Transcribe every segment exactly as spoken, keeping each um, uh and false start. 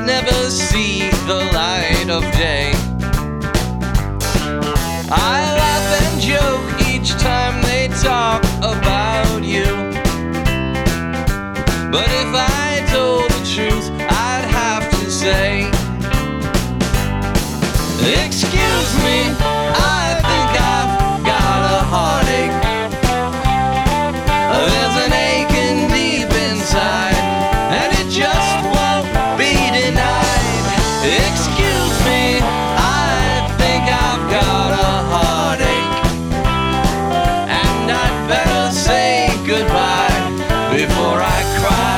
might never see the light of day. I laugh and joke each time they talk about you, but if I told the truth, I'd have to say, excuse me, I think I've got a heartache. There's an aching deep inside, and it just won't be denied. Excuse me, I think I've got a heartache, and I'd better say goodbye before I cry.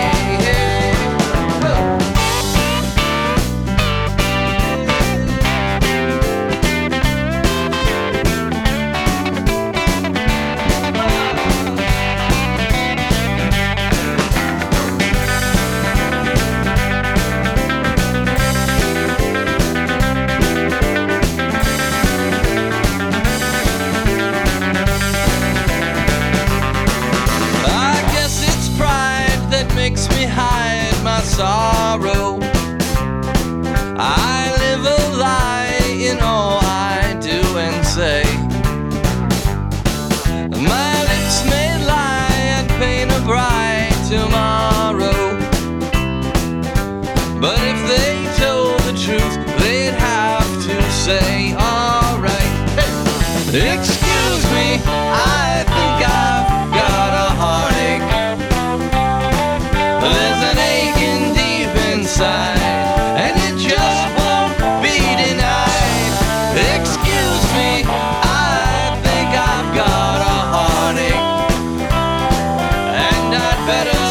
Makes me hide my sorrow. I live a lie in all I do and say. My lips may lie and paint a bright tomorrow, but if they told the truth, they'd have to say, alright, hey, excuse me, I think I've got a heartache. There's an aching deep inside, and it just won't be denied. Excuse me, I think I've got a heartache, and I'd better